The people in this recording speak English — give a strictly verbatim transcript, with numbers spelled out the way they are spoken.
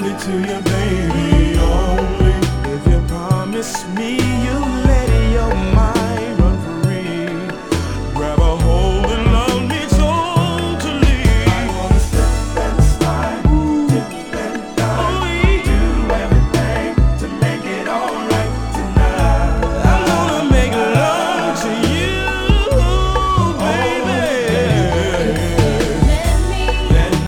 it to you, baby, only if you promise me